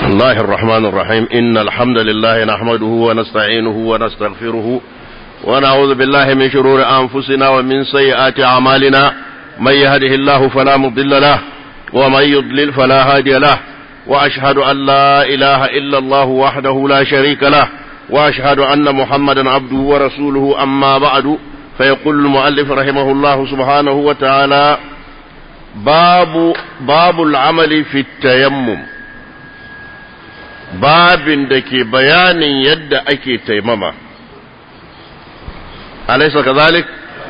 الله الرحمن الرحيم إن الحمد لله نحمده ونستعينه ونستغفره ونعوذ بالله من شرور أنفسنا ومن سيئات أعمالنا من يهده الله فلا مضل له ومن يضلل فلا هادي له وأشهد أن لا إله إلا الله وحده لا شريك له وأشهد أن محمدا عبده ورسوله أما بعد فيقول المؤلف رحمه الله سبحانه وتعالى باب العمل في التيمم babin da ke bayanin yadda ake taimama alaysa kazalik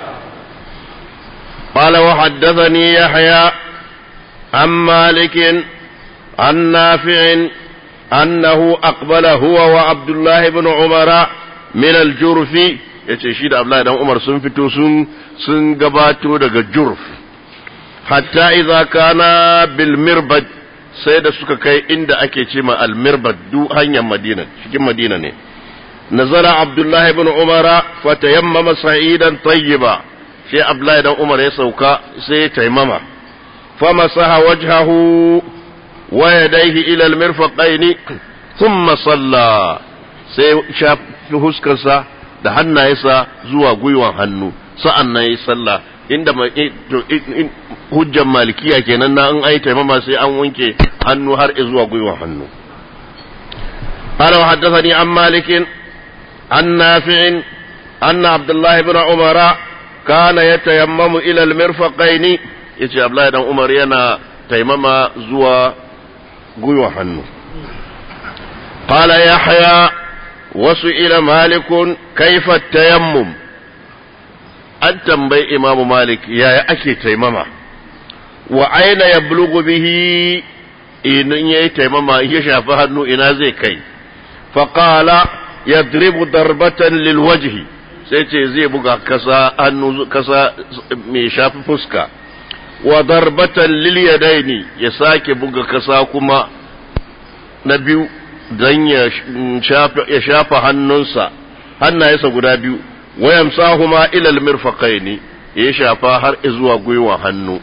qala wa haddathani yahya an malik an nafi' annahu aqbala huwa wa abdullah ibn umara min al-jurf yace shi da abdullah dan umar sun fito sun gabato daga jurf hatta idza kana bil mirbad sai da suka kai inda ake ce ma al-mirbad du hanyar madina cikin madina ne nazara abdullah ibn umara fatayammama sa'idan tayyiba sai abdullah ibn umar ya sauka sai taimama famasaha wajhahu wa yadayhi ila al-mirfaqaini thumma salla sai shafi huskarsa da hannayensa zuwa gwiwan hannu sa'annan yayi sallah inda hujjan malikiya kenan na an ai taimama sai an wanke hannu har zuwa gwiwa hannu قال وحدثني عن مالك عن نافع أن عبد الله بن عمر كان يتيمم إلى المرفقين يجي عبد الله بن عمر ينا تيمم زوا gwiwa hannu قال يحيى وسئل مالك كيف التيمم an tambayi imamu malik yaya ake taimama wa aina ya bulugu bihi in yayi taimama ya shafi hannu ina zai kai faqala yadribu darbatan lilwajhi sai ce zai buga kasa hannu kasa mai shafi fuska wa darbatan lilyadaini ya sake buga kasa kuma na biyu dan ya shafa hannunsa hannayensa guda biyu wayamsahuma ila almirfaqaini ya shafa har zuwa gwiwa hannu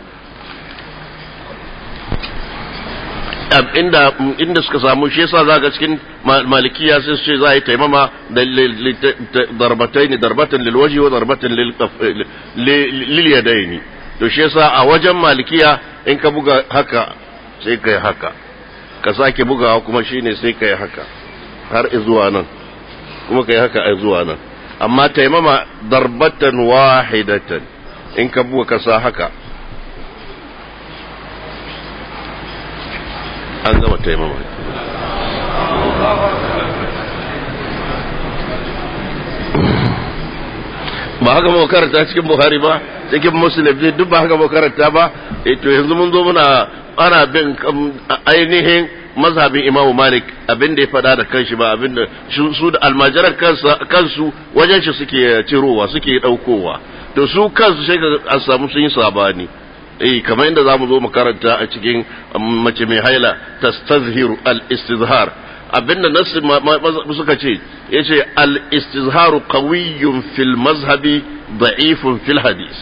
inda suka samu shi yasa zaka cikin malikiya sai su ce za a yi taimama da darbatan lilwaji wa darbatan lilyadaini to shi yasa a wajen malikiya in ka buga haka sai kai haka ka sake bugawa kuma shine sai kai haka har zuwa nan kuma kai haka ai zuwa nan amma taimama darbatan wahidatan in ka buga kasa haka an gama taimama ba haka mu karanta cikin Buhari ba cikin Muslim duk ba haka mu karanta ba to yanzu mun zo ana bin ainihin mazhabin Imam Malik abin da ya fada da kanshi ba abin da su da almajiran kansu wajen shi suke cirowa suke daukowa to su kansu sai ka samu sun yi sabani kamar inda zamu zo mu karanta a cikin mace mai haila tastazhiru al-istizhar abinda nasu suka ce yace al-istizharu qawiyyun fil mazhabi da'ifun fil hadith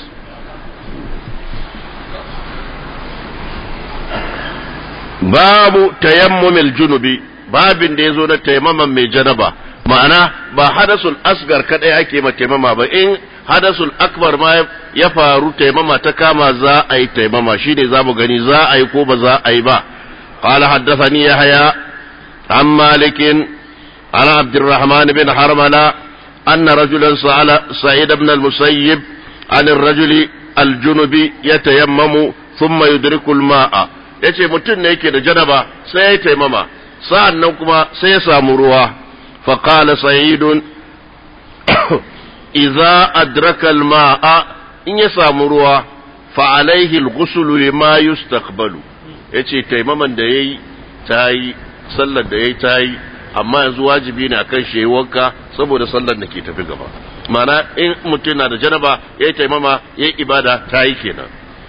babu tayammumil junubi babin da yazo na tayammaman mai janaba ma'ana ba hadasul asgar kadai ake ma tayammama ba in hadasul akbar ma ya faru tayammama ta kama za a yi tayammama shine zamu gani za a yi ko ba za a yi ba qala haddathani yahya an malik an abdurrahman bin harmala anna rajulan sa'ala sa'id ibn al-musayyib an ar-rajuli al-junubi yatayammamu thumma yudriku al-ma'a yace mutum ne yake da janaba sai ya taimama sa'annan kuma sai ya samu ruwa fa qala sa'idun idza adraka al-ma'a in ya samu ruwa fa alayhi al-ghusl lima yustaqbalu yace taimaman da yayi tayi sallar da yayi tayi amma yanzu wajibi ne akan shi wanka saboda sallar da ke tafi gaba ma'ana in mutum na da janaba yayi taimama yayi ibada tayi kenan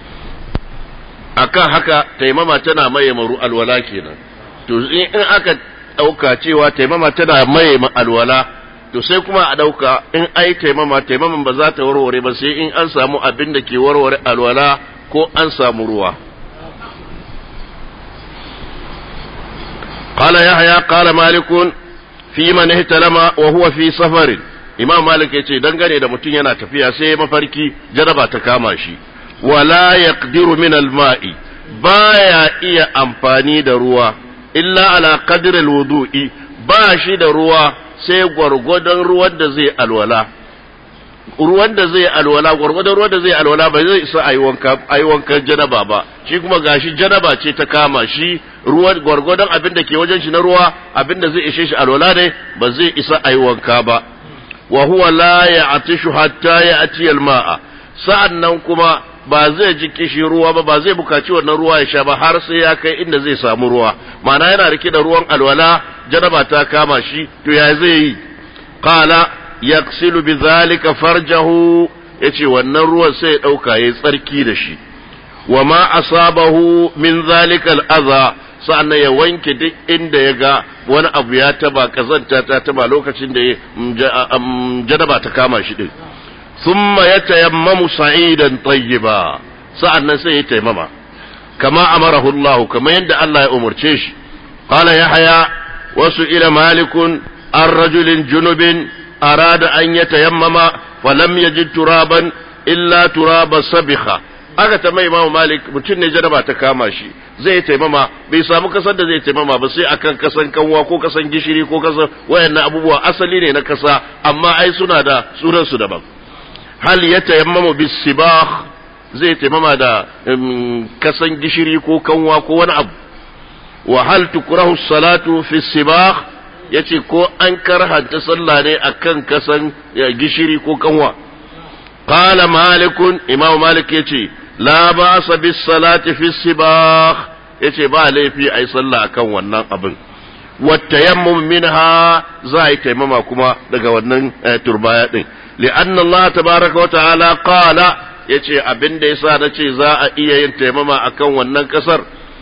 akan haka taimama tana maye maru alwala kenan to in aka dauka cewa taimama tana maye alwala to sai kuma a dauka in ai taimaman ba za ta warware ba sai in an samu abin da ke warware alwala ko an samu ruwa qala yahya qala malikun fi man ihtalama wa huwa fi safarin imam malik yace dangane da mutum yana tafiya sai mafarki janaba ta kama shi wala yaqdiru min al-ma'i baya iya amfani da ruwa illa ala qadri al-wudu'i ba shi da ruwa sai gwargwadon ruwan da zai alwala gwargwadon ruwan da zai alwala ba zai isa ayi wankan janaba ba shi kuma gashi janaba ce ta kama shi ruwan gwargwadon abin da ke wajen shi na ruwa abin da zai ishe shi alwala ne ba zai isa ayi wanka ba wa huwa la ya'tishu hatta ya'ti al-ma'a sa'annan kuma ba zai ji kishi ruwa ba zai bukaci wannan ruwa ya sha ba har sai ya kai inda zai samu ruwa ma'ana yana rike da ruwan alwala janaba ta kama shi to ya zai yi qala yaksilu bidhalika farjahu yace wannan ruwan sai ya dauka yayi tsarki da shi wama asabahu min zalika al-adha sa'annan ya wanke duk inda ya ga wani abu ya taba kazanta ta taba lokacin da janaba ta kama shi din thumma yatayammamu sa'idan tayyiba sa'annan sai ya taimama kama amarahu Allah kama yadda Allah ya umurce shi qala yahya wasu ila malikun ar-rajulin junubin arada an yatayammama falam yajid turaban illa turaba sabikha aka ta mai imamu malik mutum ne janaba ta kama shi zai taimama bai samu kasar da zai taimama ba sai akan kasan kanwa ko kasan gishiri ko kasan wayannan abubuwa asali ne na kasa amma ai suna da sunan su daban hal yatayammamu bisibah zai taimama da kasan gishiri ko kanwa ko wani abu wa hal tukrahu salatu fi sibah yace ko an karhanta sallah ne akan kasan gishiri ko kanwa qala malikun imam malik yace la ba'sa bis salati fi sibah yace ba laifi ai sallah akan wannan abin wattayammum minha zai taimama kuma daga wannan turbaya din li'anna Allah tabaaraka wa ta'ala qala yace abinda yasa nace za a iya yin taimama akan wannan kasar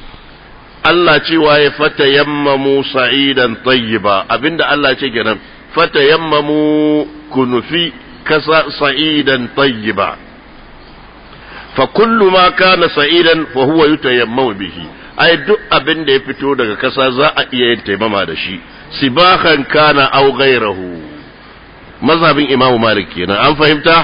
Allah cewa ya fatayammamu sa'idan tayyiba abinda Allah ce kenan fatayammamu kunufi kasa sa'idan tayyiba fa kullu ma kana sa'idan fa huwa yutayammamu bihi ai duk abinda ya fito daga kasa za a iya yin taimama da shi sibahan kana aw ghayrahu mazhabin Imam Malik kenan an fahimta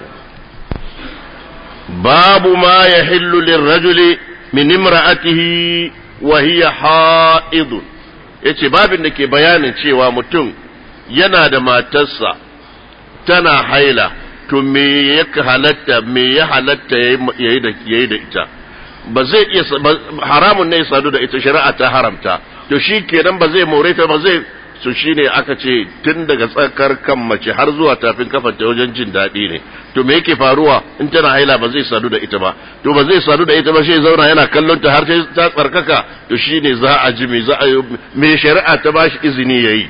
babu ma yahillu lirrajuli min imra'atihi wa hiya ha'idun yace babin da ke bayanin cewa mutum yana da matarsa tana haila to me ya halatta yayi da ita ba zai iya haramun ne sadu da ita shari'a ta haramta to shi kenan ba zai more ta ba zai su shine aka ce tun daga tsakar kan mace har zuwa tafin kafanta wajen jin daɗi ne to me yake faruwa in tana haila ba zai sadu da ita ba to ba zai sadu da ita ba shi zauna yana kallon ta har sai ta tsarkaka to shine za a ji me shari'a ta bashi izini yayi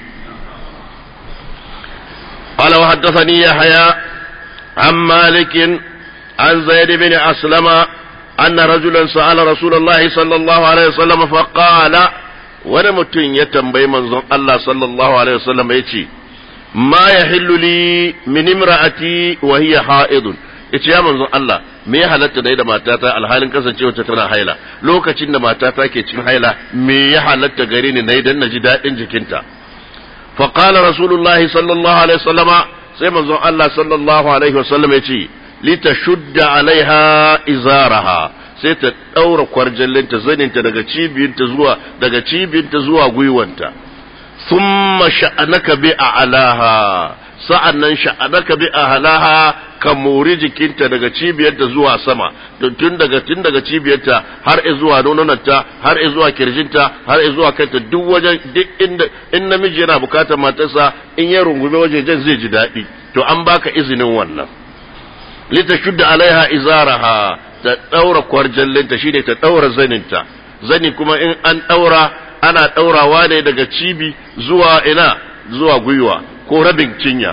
قال وحدثني يحيى عن مالك عن زيد بن أسلم أن رجلا سأل رسول الله صلى الله عليه وسلم فقال ونمتن يتنبي منظم الله صلى الله عليه وسلم يتي ما يحل لي من امرأتي وهي حائض yace ya manzon Allah me ya halatta da matata alhalin kasancewa ta tana haila lokacin da matata ke cikin haila me ya halatta gare ni nayi dan naji dadin jikinta fa qala rasulullahi sallallahu alaihi wasallama sai manzon Allah sallallahu alaihi wasallam yace litashudda alaiha izaraha sai ta daura kwarjallinta zaninta daga cibiyinta zuwa gwiwanta thumma sha'anaka bi a'laha sa'annan sha'anaka bi a'laha ka mori jikinta daga cibiyarta zuwa sama tun daga cibiyarta har zuwa nononta har zuwa kirjinta har zuwa kanta duk wajen duk inda in namiji yana bukatar matarsa in ya rungume wajejen zai ji daɗi to an baka izinin wannan litashudda alaiha izaraha ta daura kwarjallinta shine ta daura zaninta zani kuma in an daura ana daurawa ne daga cibi zuwa zuwa gwiwa ko rabin cinya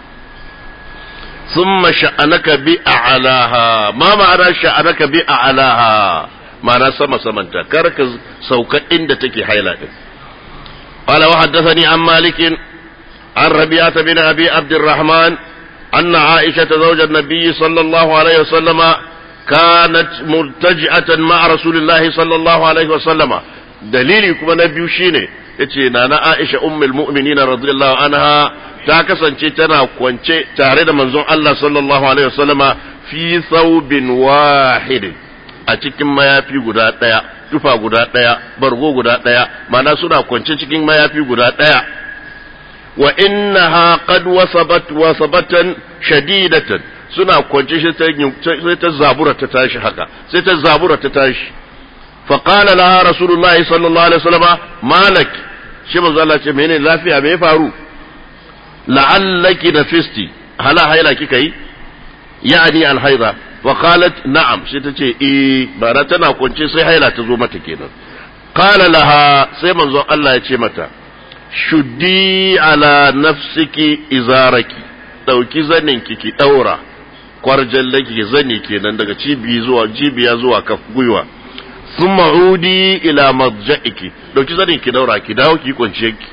thumma sha'anaka bi a'laha ma ma'ana sha'anaka bi a'laha ma'ana sama samanta karka sauka inda take haila din qala wa haddathani an malik an rabi'ah bin abi abd الرحمن أن عائشة زوج النبي صلى الله عليه وسلم كانت مرتجعة مع رسول الله صلى الله عليه وسلم دليل كما نبي شيني yace nana Aisha ummul mu'minin radiyallahu anha ta kasance tana kwance tare da manzon Allah sallallahu alaihi wasallama fi thawbin wahid a cikin mayafi guda daya tufa guda daya bargo guda daya mana suna kwance cikin mayafi guda daya wa innaha qad wasabatan shadidatan suna kwance shi sai ta zabura ta tashi haka sai ta zabura ta tashi fa qala laha rasulullahi sallallahu alaihi wasallama malak shi manzo Allah ce menene lafiya me ya faru la'allaki nafisti hala haila kika yi yani alhaida wa qalat na'am sai ta ce bara tana kwance sai haila ta zo mata kenan qala laha sai manzo Allah ya ce mata shuddi ala nafsiki izaraki dauki zaninki ki daura kwarjallaki ki zani kenan daga cibiya zuwa kaf gwiwa thumma udi ila madja'iki dauki zanin ki daura ki dawo ki kwanciye ki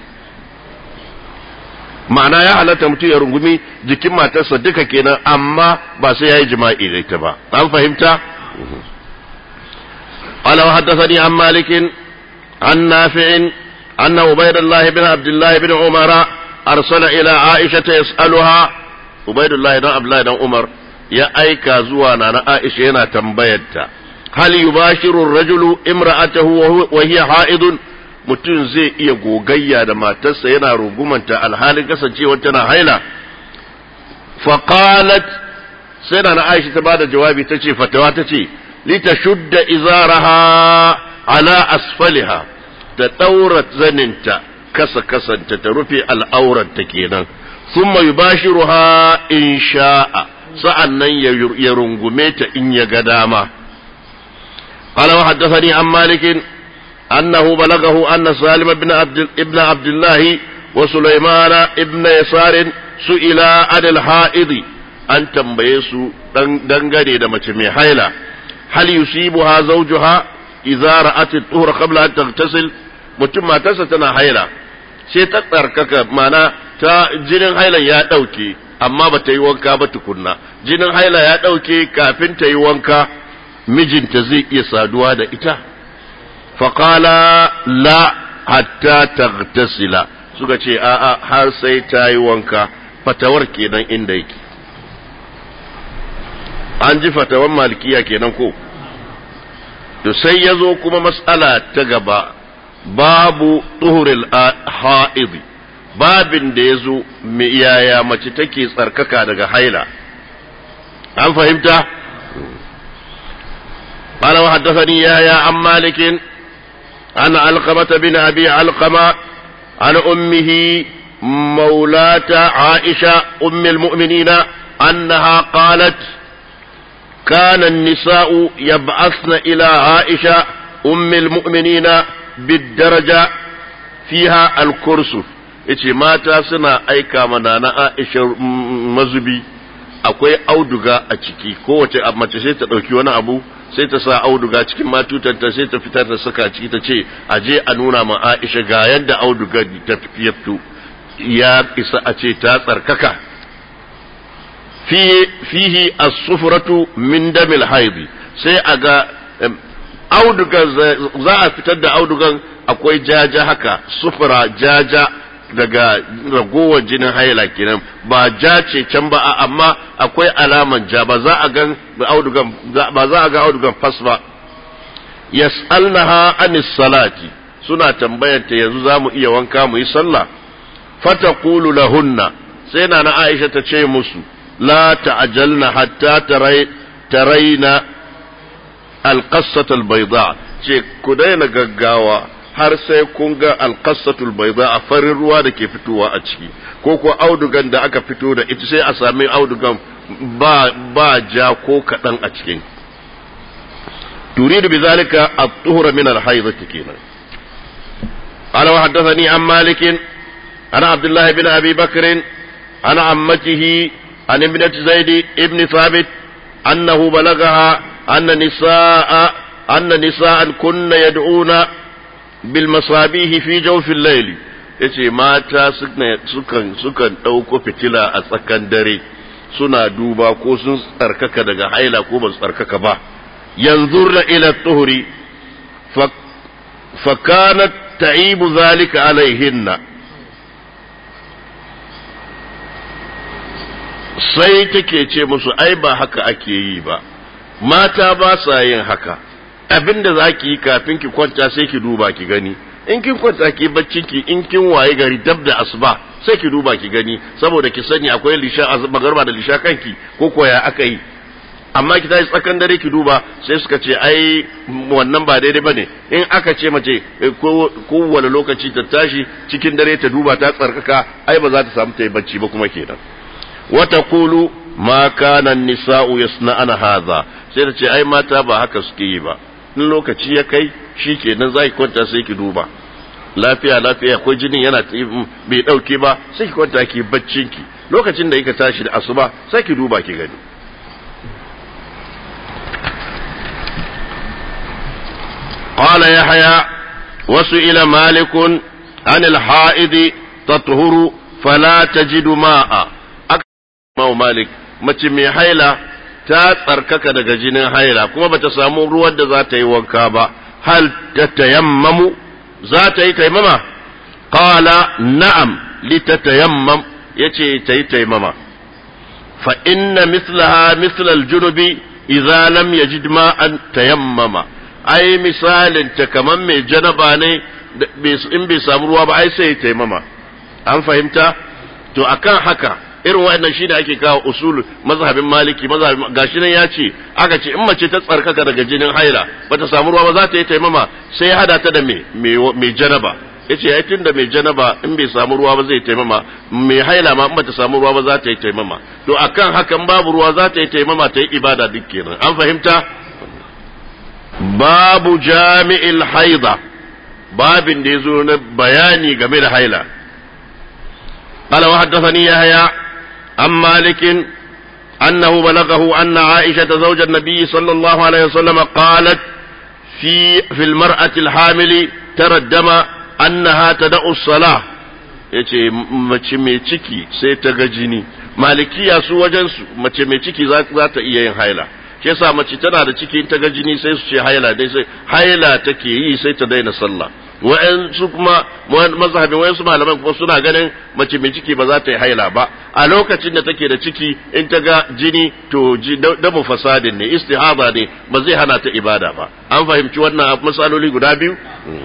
ma'ana ya halatta mutum ya rungumi jikin matarsa duka kenan amma ba sai yayi jima'i da ita ba an fahimta qala wa haddathani an malik an nafi' anna ubaydullah ibn abdullah ibn umar arsala ila aisha yas'aluha ubaydullah ibn abdullah ibn umar ya aika zuwa nana aisha yana tambayarta hal yubashiru ar-rajulu imra'atahu wa hiya ha'idun mutum zai iya gogayya da matarsa yana rugumanta alhalin kasancewar tana haila faqalat sai na Aisha ta bada jawabi tace fatawa tace litashudda izaraha ala asfaliha ta daura zaninta kasanta ta rufe al'aurarta kenan thumma yubashiruha in sha'a sa'annan ya rungume ta in ya ga dama qala wa haddathani an malikin أنه بلغه أن سالم ابن عبد الله وسليمان ابن يسار سئلا عن الحائض أن تنبيسوا دنغني دمت حيلة هل يصيبها زوجها إذا رأت الطهر قبل أن تغتسل mutum matarsa tana haila sai ta tsarkaka mana ta jinin haila ya dauke amma bata yi wanka ba tukunna jinin haila ya dauke kafin ta yi wanka mijinta zai iya saduwa da ita faƙala la hatta taghtasila suka ce a'a har sai ta yi wanka fatawar kenan inda yake an ji fatawar malikiya kenan ko to sai ya zo kuma mas'ala ta gaba babu tuhuril ha'id babin da ya zo yaya mace take tsarkaka daga haila an fahimta قال وحدثني يحيى عن مالك عن علقمة بن أبي علقمة عن أمه مولاة عائشة أم المؤمنين أنها قالت كان النساء يبعثن إلى عائشة أم المؤمنين بالدرجة فيها الكرسف إيش ماتا سنا أيكا منانا عائشة مزبي akwai auduga a ciki kowace mace sai ta dauki wani abu sai ta sa auduga cikin matutanta sai ta fitar da saka ciki ta ce aje a nuna ma Aisha ga yadda auduga ta fito ya isa a ce ta tsarkaka fihi as-sufratu min damil haidi sai aga auduga za a fitar da audugan akwai jaja haka sufra jaja daga ragowar jinin haila kenan ba ja ce can ba amma akwai alaman ja ba za a ga audugan fas ba yas'alnaha anis salati suna tambayarta yanzu zamu iya wanka mu yi sallah fataqulu lahunna sai na Aisha ta ce musu la ta'jalna hatta taraina alqassata albayda ce ku daina gaggawa har sai kun ga alqassatul bayda a farin ruwa da ke fitowa a ciki ko ko audugan da aka fito da ita sai a sami audugan ba ja ko kadan a cikin turidu bizalika at-tuhra min al-haydati kenan qala wa haddathani an malik ana abdullah ibn abi bakr ana ammatihi an ibnati zaid ibn thabit annahu balagaha anna nisaan kunna yad'una bil masabihi fi jawfil layli yace mata sukan dauko fitila a tsakan dare suna duba ko sun tsarkaka daga haila ko ba tsarkaka ba yanzurna ila tuhri fa kanat ta'ibu zalika alaihinna. Sai take ce musu ai ba haka ake yi ba, mata ba sa yin haka, abinda za ki yi kafin ki kwanta sai ki duba ki gani, in kin kwanta ki bacci ki, in kin waye gari dab da asuba sai ki duba ki gani, saboda ki sani akwai lisha magarba da lisha kanki ko koya aka yi. Amma ki tashi tsakan dare ki duba, sai suka ce ai wannan ba daidai bane. In aka ce mace ko wani lokaci ta tashi cikin dare ta duba ta tsarkaka, ai ba za ta samu ta yi bacci ba kuma kenan. Wata kulu ma kana an-nisa'u yasna'ana hadha, sai ta ce ai mata ba haka suke yi ba, in lokaci ya kai shikenan zai kwanta sai ki duba lafiya lafiya ko jinin yana bai dauke ba sai ki kwanta ki baccin ki, lokacin da kika tashi da asuba sai ki duba ki gani. qala yahya وسئل مالك عن الحائض تطهر فلا تجد ماء. Imam Malik, mace mai haila ta tsarkaka daga jinin haila kuma bata samu ruwan da za ta yi wanka ba, hal ta tayammamu, za ta yi taimama? Qala na'am, li ta tayammam, yace ta yi taimama. Fa inna mislaha mislal junubi idza lam yajid ma'an tayammama. Ai misalin ta kaman mai janaba ne in bai samu ruwa ba ai sai taimama. An fahimta? To akan haka irin wa'annan shi da ake kawo usul mazhabin maliki, mazhabin gashi nan ya ce aka ce in mace ta tsarkaka daga jinin haila bata samu ruwa ba za ta yi taimama, sai ya hada ta da mai janaba. yace ya tunda mai janaba in bai samu ruwa ba zai taimama, mai haila ma in bata samu ruwa ba za ta yi taimama. To akan hakan babu ruwa za ta yi taimama ta yi ibada duk kenan. An fahimta? Babu jami'il haida, babin da yazo na bayani game da haila. قال وحدثني يحيى عن مالك أنه بلغه أن عائشة زوج النبي صلى الله عليه وسلم قالت في المرأة الحامل ترى الدم أنها تدع الصلاة. yace mace mai ciki sai ta ga jini, malikiya su wajen su mace mai ciki za ta iya yin haila, shi yasa mace tana da ciki in ta ga jini sai su ce haila dai, sai haila take yi sai ta daina sallah. Wa'ansu kuma mazhabin wa'ansu malaman kuma suna ganin mace mai ciki ba za ta yi haila ba, a lokacin da take da ciki in ta ga jini to damu fasadin ne, istihada ne, ba zai hana ta ibada ba. An fahimci wannan matsaloli guda biyu?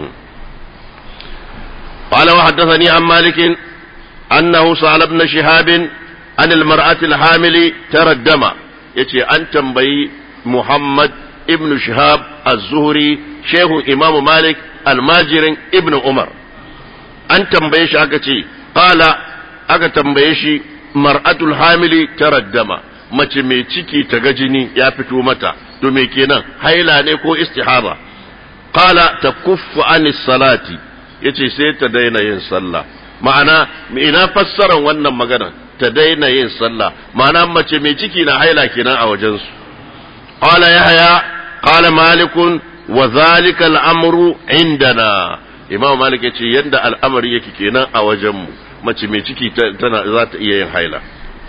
قال وحدثني عن مالك أنه سأل ابن شهاب عن المرأة الحامل ترى الدم. يتي أن تنبي محمد ابن شهاب الزهري شيخ إمام مالك الماجر ابن عمر. أن تنبيش أكتي قال أكتنبيش مرأة الحامل ترى الدم. mace mai ciki ta ga jini ya fito mata, to me kenan, haila ne ko istihaba? Qala takuffu anis salati, yace sai ta daina yin sallah. Ma'ana ina fassaran wannan magana, ta daina yin sallah, ma'ana mace mai ciki na haila kenan a wajen su. Qala yahya qala malikun wa zalika al'amru indana. Imam Malik yace yanda al'amari yake kenan a wajen mu, mace mai ciki tana za ta iya yin haila.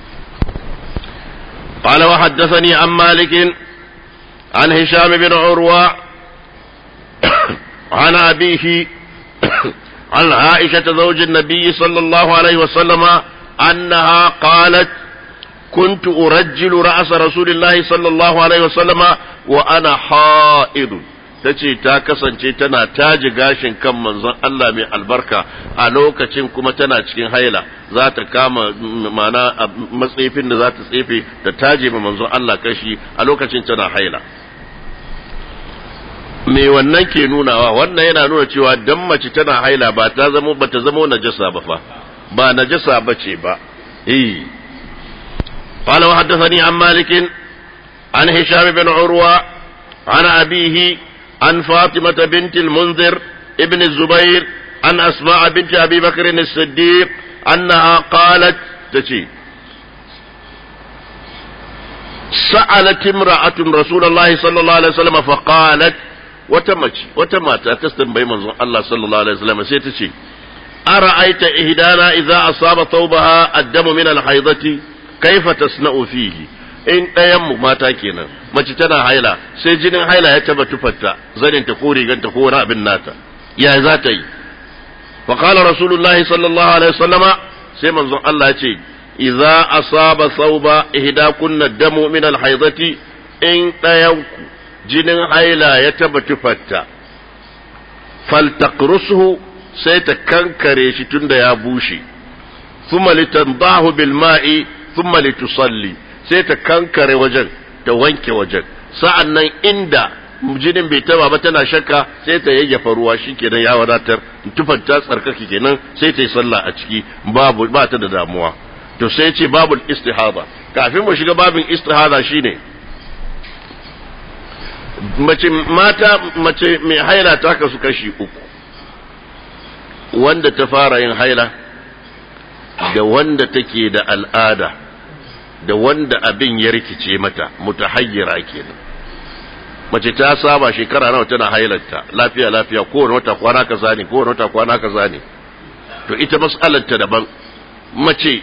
قال وحدثني عن مالك عن هشام بن عروة عن أبيه عن عائشة زوج النبي صلى الله عليه وسلم أنها قالت كنت أرجل رأس رسول الله صلى الله عليه وسلم وأنا حائض. tace ta kasance tana taji gashin kan manzon Allah mai albarka a lokacin kuma tana cikin haila, za ta kama mana matsefin da za ta tsefe ta taje ma manzon Allah kashi a lokacin tana haila. Me wannan ke nunawa? Wannan yana nuna cewa dan mace tana haila ba ta zama najasa ba fa, ba najasa bace ba. قال وحدثني عن مالك عن هشام بن عروة عن أبيه عن فاطمة بنت المنذر ابن الزبير عن أسماء بنت أبي بكر الصديق أنها قالت تشي سألت امرأة رسول الله صلى الله عليه وسلم فقالت وتمت تستنبي منظر الله صلى الله عليه وسلم سيتشي أرأيت إهدانا إذا أصاب ثوبها الدم من الحيضة كيف تصنع فيه؟ in ɗayanmu mata kenan mace tana haila sai jinin haila ya taba tufarta zaninta ko riganta ko wani abin nata, ya za ta yi? fa qala rasulullahi sallallahu alaihi wasallama sai manzon Allah ya ce idza asaba thawba ihdakunna damu min alhaidati in dayanku jinin haila ya taba tufatta faltaqrusuhu sai ta kankare shi tunda ya bushe thumma litandahu bil ma'i thumma litusalli sai ta kankare wajen ta wanke wajen sa'annan inda jinin bai taba ba tana shakka sai ta yayyafa ruwa shikenan ya wadatar tufanta tsarkake kenan sai ta yi sallah a ciki ba ta da damuwa to sai ce babul istihada kafin mu shiga babin istihada shine mace mai haila ta kasu kashi uku wanda ta fara yin haila da wanda take da al'ada da wanda abin ya rikice mata mutahayyira kenan mace ta saba shekara nawa tana hailarta lafiya kowane wata kwana kaza ne kowane wata kwana kaza ne to ita mas'alar ta daban mace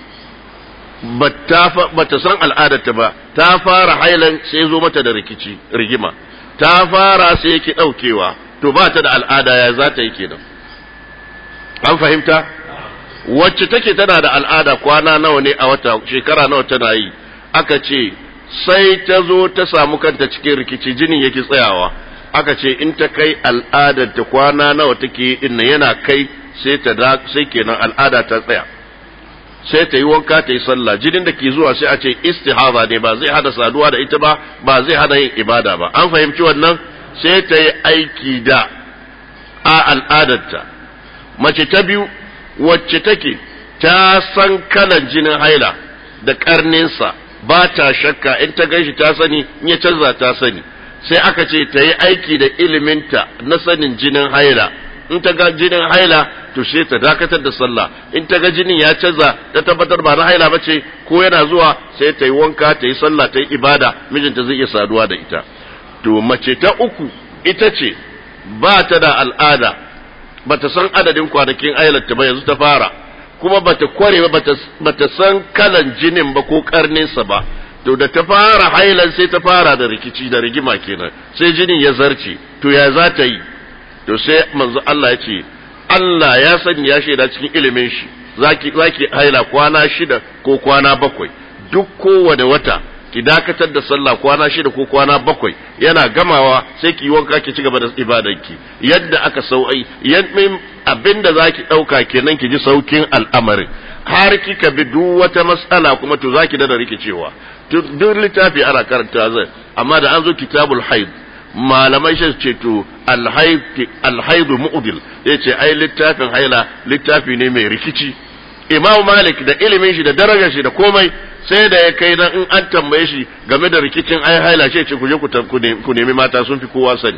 bata san al'adarta ba ta fara hailan sai zo mata da rigima ta fara sai yake daukewa to ba ta da al'ada ya za ta yi kenan an fahimta wacce take tana da al'ada kwana nawa ne a wata shekara nawa tana yi aka ce sai ta zo ta samu kanta cikin rikici jinin yake tsayawa aka ce in ta kai al'adar ta kwana nawa take din yana kai sai kenan al'ada ta tsaya sai ta yi wanka ta yi sallah jinin da ke zuwa sai a ce istihada ne ba zai hada saduwa da ita ba zai hada yin ibada ba an fahimci wannan sai ta yi aiki da a al'adarta mace ta biyu wacce take ta san kalan jinin haila da karninsa ba ta shakka in ta ganshi ta sani in ya canza ta sani sai aka ce ta yi aiki da iliminta na sanin jinin haila in ta ga jinin haila to sai ta dakatar da sallah in ta ga jinin ya canza ta tabbatar ba na haila bace ko yana zuwa sai ta yi wanka ta yi sallah ta yi ibada mijinta zai iya saduwa da ita to mace ta uku ita ce ba ta da al'ada bata san adadin kwanakin hailarta ba yanzu ta fara kuma bata kware ba bata san kalan jinin ba ko karninsa ba to da ta fara hailan sai ta fara da rikici da rigima kenan sai jinin ya zarce to ya za ta yi to sai manzo Allah ya ce Allah ya sani ya shaida cikin ilimin shi zaki haila kwana 6 ko kwana 7 duk kowane wata ki dakatar da sallah kwana 6 ko kwana 7 yana gamawa sai ki wanka ki cigaba da ibadanki yadda aka sau'i abinda zaki dauka kenan ki ji saukin al'amarin har kika bi duk wata mas'ala kuma to zaki da rikicewa duk littafi ana karanta zai amma da an zo kitabul haid malamai shi ce to alhaid mu'dil yace ai littafin haila littafi ne mai rikici Imam Malik da ilimin shi da darajar shi da komai sai da ya kai dan in an tambaye shi game da rikicin ai haila ce ku je ku nemi mata sun fi kowa sani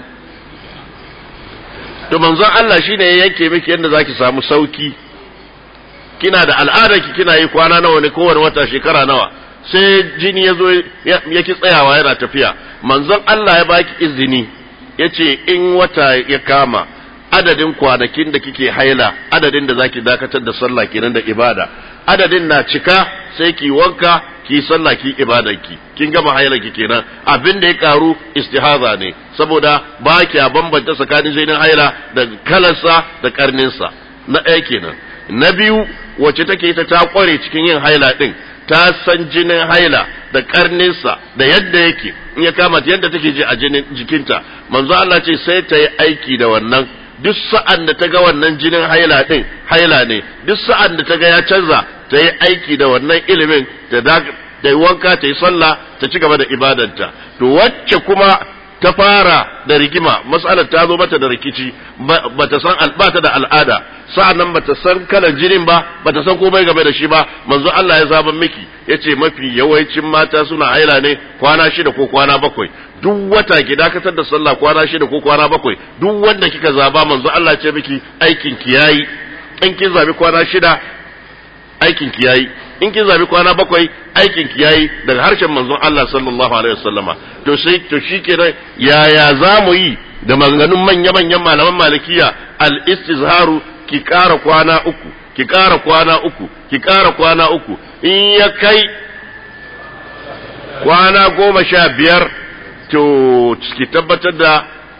to manzon Allah shine ya yanke miki yanda zaki samu sauki kina da al'ada ki kina yi kwana nawa ne kowane wata shekara nawa sai jini yazo yake tsayawa yana tafiya manzon Allah ya baki izini yace in wata ya kama adadin kwanakin da kike haila adadin da zaki dakatar da sallah kenan da ibada adadin na cika sai ki wanka ki sallah ki ibadanki kin gama haila ki kenan abin da ya karu istihaza ne saboda ba ki bambanta tsakanin jinin haila da kalarsa da karninsa na ɗaya kenan na biyu wacce take ta kware cikin yin haila din ta san jinin haila da karninsa da yadda yake in ya kama yadda take ji a jikinta manzo Allah ce sai ta yi aiki da wannan duk sa'an da ta ga wannan jinin haila din haila ne duk sa'an da ta ga ya canza ta yi aiki da wannan ilimin ta yi wanka ta yi sallah ta ci gaba da ibadanta to wacce kuma ta fara da rigima mas'alar ta zo mata da rikici bata san albata da al'ada sa'annan bata san kalan jinin ba bata san komai game da shi ba manzo Allah ya zaban miki yace mafi yawancin mata suna haila ne kwana 6 ko kwana 7 duk wata ki dakatar da sallah kwana 6 ko kwana 7 duk wanda kika zaba manzo Allah ya ce miki aikin ki yayi in kin zabi kwana 6 aikin ki yayi in kin zabi kwana 7 aikin ki yayi daga harshen manzon Allah sallallahu alaihi wasallama to shikenan yaya zamu yi da maganganun manyan malaman malikiya al-istizharu ki ƙara kwana 3 ki ƙara kwana 3 ki ƙara kwana 3 in ya kai kwana 15 to ki tabbatar da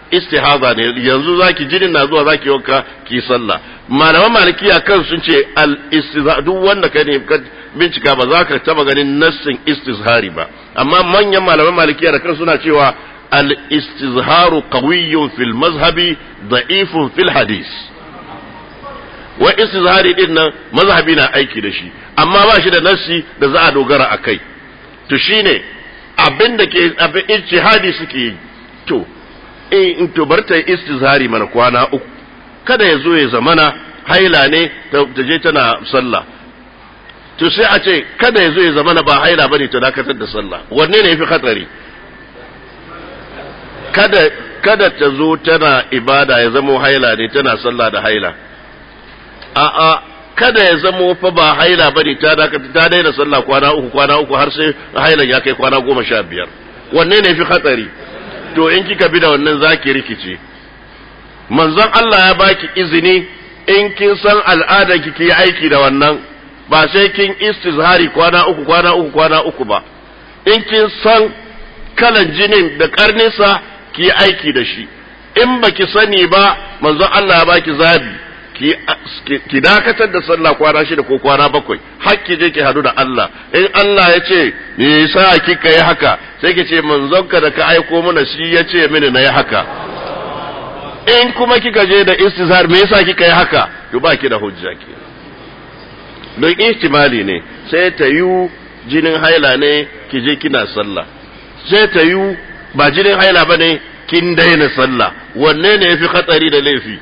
istihaza ne, yanzu zaki jinin na zuwa zaki wanka ki sallah. Malaman malikiya kan sun ce al-istizhar, duk wanda ka ne bincika ba za ka taba ganin nassin istizhari ba, amma manyan malaman malikiya da kan suna cewa al-istizharu qawiyyun fil mazhabi da'ifun fil hadis. wa istizhari din nan mazhabi na aiki da shi, amma ba shi da nassi da za a dogara akai. To shine abin da ke abin ijtihadi suke yi. To in to bar ta istizhari mana kwana uku, kada ya zo ya zamana haila ne ta je tana sallah. To sai a ce kada ya zo ya zamana ba haila bane ta dakatar da sallah. Wanne ne yafi hatsari? Kada ta zo tana ibada ya zamo haila ne tana sallah da haila. A'a, kada ya zamo fa ba haila bane ta dakata ta daina sallah kwana uku har sai hailan ya kai kwana 15. Wanne ne yafi hatsari? To in kika bi da wannan zaki rikice. Manzon Allah ya baki izini in kin san al'adar ki yi aiki da wannan, ba sai kin istizhari kwana uku ba. In kin san kalan jinin da karninsa ki yi aiki da shi. In baki sani ba, manzon Allah ya baki zabi ki dakatar da sallah kwana 6 ko kwana 7, hakki je ki hadu da Allah. In Allah ya ce me yasa kika yi haka, sai ki ce manzonka da ka aiko mana shi ya ce mini na yi haka. In kuma kika je da istizhar me yasa kika yi haka, to ba ki da hujja ke. Don ihtimali ne, sai ta yi jinin haila ne ki je kina sallah, sai ta yi ba jinin haila bane kin daina sallah. Wanne ne yafi hatsari da laifi?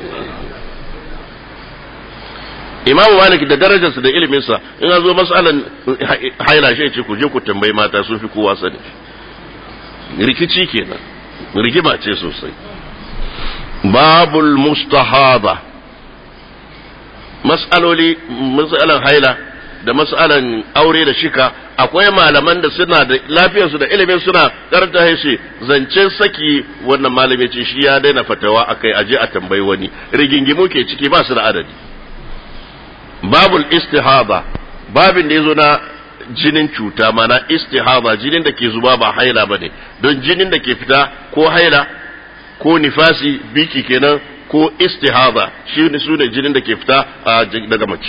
Imam Malik da darajarsa da iliminsa in zo mas'alan haila shi ce ku je ku tambayi mata sun fi kowa sani. Rikici kenan, rigima ce sosai. Babul mustahaba, mas'alan haila da mas'alan aure da shika, akwai malaman da suna da lafiyarsu da ilimin suna karanta shi zancen saki. Wannan malami ce shi ya daina fatawa akai, aje a tambayi wani. Rigingimu ke ciki ba su da adadi. Babul istihaba, babin da yazo na jinin cuta, mana istihaba jinin da ke zuba ba haila bane, don jinin da ke fita ko haila ko nifasi biki kenan ko istihaba shi ne sune jinin da ke fita daga mace.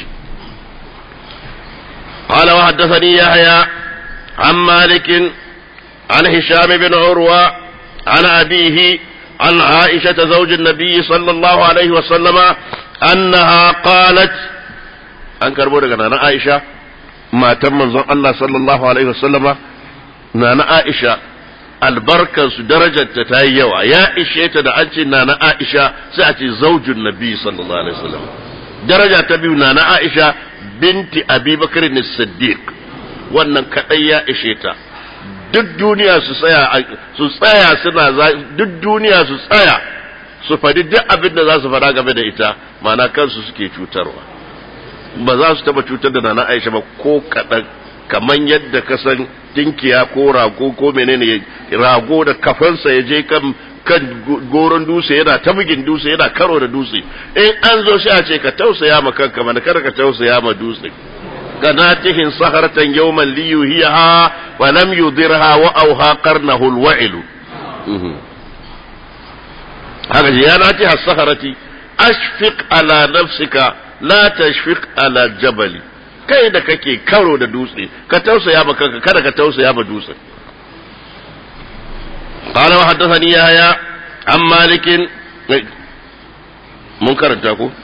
قال وحدثني يحيى عن مالك عن هشام بن عروة عن أبيه عن عائشة زوج النبي صلى الله عليه وسلم أنها قالت an karbo daga nana Aisha matan manzon Allah sallallahu alaihi wasallama. Nana Aisha albarkar su darajar ta tayi yawa, ya ishe ta da an ce nana Aisha sai a ce zaujun nabi sallallahu alaihi wasallam. Daraja ta biyu nana Aisha binti Abi Bakr as-Siddiq, wannan kadai ya ishe ta. Duk duniya su tsaya duk duniya su tsaya su faɗi duk abin da za su faɗa game da ita, ma'ana kansu suke cutarwa. Ba za su taba cutar da nana Aisha ba ko kaɗan, kaman yadda ka san tinkiya ko rago ko menene, rago da kafansa ya je kan goron dutse yana ta bugin dutse yana karo da dutse. In an zo shi a ce ka tausaya ma kanka mana, kada ka tausaya ma dutse. kanatihin saharatan yawman liyuhiha wa lam yudirha wa auha qarnahu alwa'ilu. haka ji yana ce as-saharati ashfiq ala nafsika la tashfiq ala jabali, kai da kake karo da dutse ka tausaya ma kanka, kada ka tausaya ma dutse. qala wa haddathani yahya an malikin, mun karanta ko.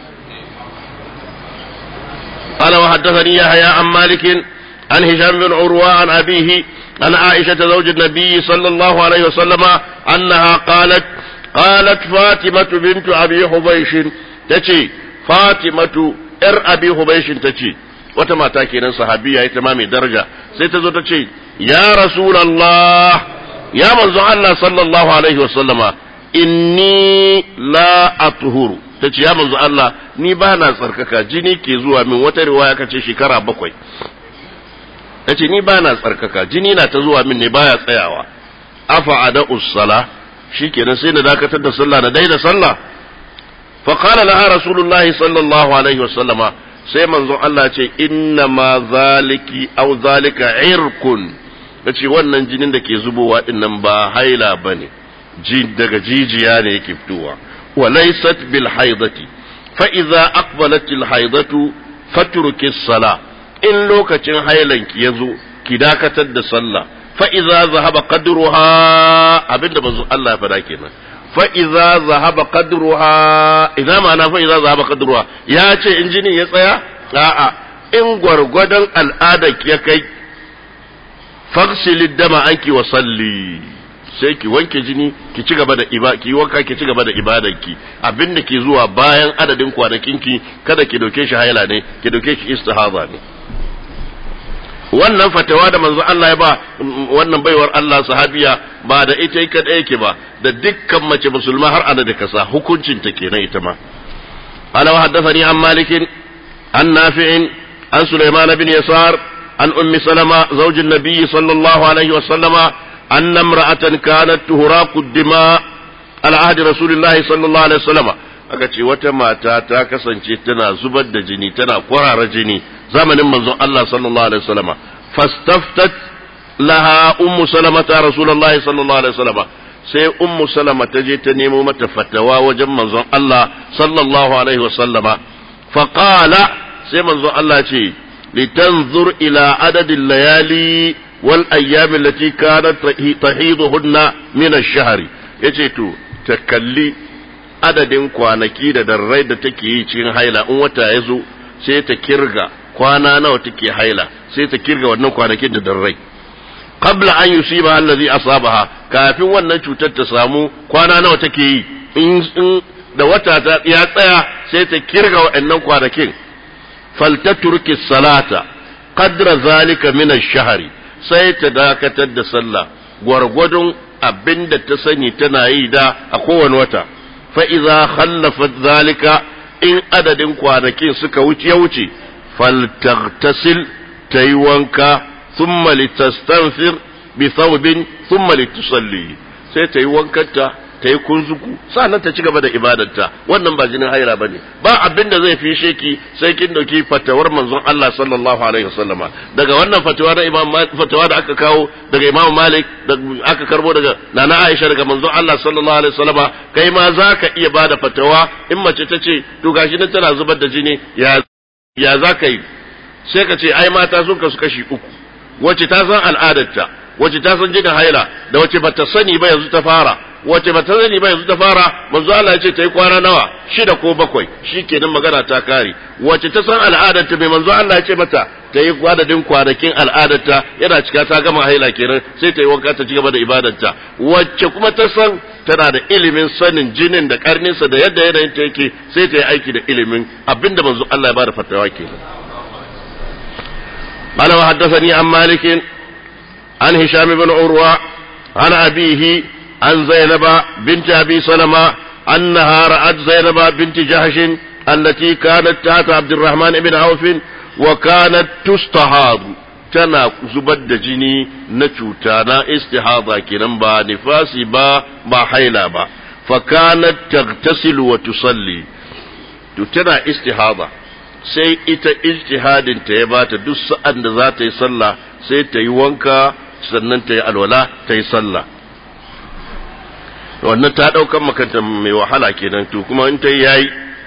قال وحدثني يحيى عن مالك عن هشام بن عروة عن أبيه عن عائشة زوج النبي صلى الله عليه وسلم أنها قالت فاطمة بنت أبي حبيش تشي فاطمة أبي حبيش تشي وتما تاكينا صحابية تمام درجة سيتزو تشي يا رسول الله يا منزو الله صلى الله عليه وسلم إني لا أطهر. ta ce ya manzo Allah ni ba na tsarkaka, jini ke zuwa min, wata riwaya kace shekara 7. ta ce ni ba na tsarkaka, jini na ta zuwa min ne baya tsayawa. afa ada usala, shikenan sai na dakatar da sallah na daina sallah. fa qala laha rasulullahi sallallahu alaihi wasallama, sai manzo Allah ce inna ma zaliki aw zalika irkun, tace wannan jinin da ke zubowa din nan ba haila bane, daga jijiya ne yake fitowa wa laysat bil haidati fa idza aqbalat al haidatu fatruki as-salah in lokacin hailanki yazo ki dakatar da sallah fa idza zahaba qadruha abinda manzo Allah ya fada kenan fa idza zahaba qadruha idan ma'ana fa idza zahaba qadruha ya ce in jinin ya tsaya a'a in gwargwadon al'adarki ya kai faghsilid dama anki wa salli sai ki wanke jini ki ci gaba da ki wanka ki ci gaba da ibadarki abinda ke zuwa bayan adadin kwanakinki kada ki dauke shi haila ne ki dauke shi istihaba ne wannan fatawa da manzo Allah ya ba wannan baiwar Allah sahabiya ba da ita kadai yake ba da dukkan mace musulma har ana da kasa hukuncin ta kenan ita ma ala haddathani an malikin an nafi'in an sulaiman bin yasar an ummi salama zawjin nabiy sallallahu alaihi wa sallama أن امرأة كانت تهراق الدماء على عهد رسول الله صلى الله عليه وسلم akace wata mata ta kasance tana zubar da jini tana kwarara jini zamanin manzon Allah sallallahu alaihi wasallam fastaftat laha ummu salama ta rasulullahi sallallahu alaihi wasallam sai ummu salama ta je ta nemo mata fatawa wajen manzon Allah sallallahu alaihi wasallama fa qala sai manzon Allah ce litanzur ila adadil layali wal ayyam allati kanat tahiduhunna min ash-shahr yace to ta kalli adadin kwanaki da darrai da take yi cikin haila in wata yazo sai ta kirga kwana nawa take haila sai ta kirga wannan kwanakin da darrai qabla an yusiba allazi asabaha kafin wannan cutar ta samu kwana nawa take yi in da wata ta ya tsaya sai ta kirga wannan kwanakin faltaturki salata qadra zalika min ash-shahri sai ta dakatar da sallah gwargwadon abinda ta sani tana yi da a kowane wata fa idza khallafat zalika in adadin kwanakin suka wuce faltaghtasil tayi wanka thumma litastanfir bi thawbin thumma litusalli sai tayi wankanta tayi kunzuku sannan ta ci gaba da ibadarta wannan ba jinin haira bane ba abinda zai fishe ki sai kin dauki fatawar manzon Allah sallallahu alaihi wasallama daga wannan fatawa da fatawa da aka kawo daga Imam Malik da aka karbo daga Nana Aisha daga manzon Allah sallallahu alaihi wasallama kai ma zaka iya bada fatawa in mace ta ce to gashi nan tana zubar da jini ya zaka yi sai ka ce ai mata sun kasu kashi uku wacce ta san al'adarta wacce ta san jinin haila da wacce bata sani ba yanzu ta fara wace ba ta sani ba yanzu ta fara manzo Allah ya ce ta yi kwana nawa 6 ko 7 shikenan magana ta kare wace ta san al'adarta mai manzo Allah ya ce mata ta yi adadin kwanakin al'adarta yana cika ta gama haila kenan sai ta yi wanka ta ci gaba da ibadarta wacce kuma ta san tana da ilimin sanin jinin da karninsa da yadda yanayin ta yake sai ta yi aiki da ilimin abinda manzo Allah ya bada fatawa kenan قال وحدثني عن مالك عن هشام بن عروة عن أبيه عن زينب بنت أبي سلمة أنها رأت زينب بنت جهش التي كانت تحت عبد الرحمن بن عوف وكانت تستحاض تنا زبد جني نشوتانا استحاضة كنبا نفاسي با حيلا با فكانت تغتسل وتصلي تنا استحاضة sai ita ijtihadin ta ya bata duk sa'an da za ta yi sallah sai ta yi wanka sannan ta yi alwala ta yi sallah wannan ta daukan makanta mai wahala kenan to kuma in ta yi yayi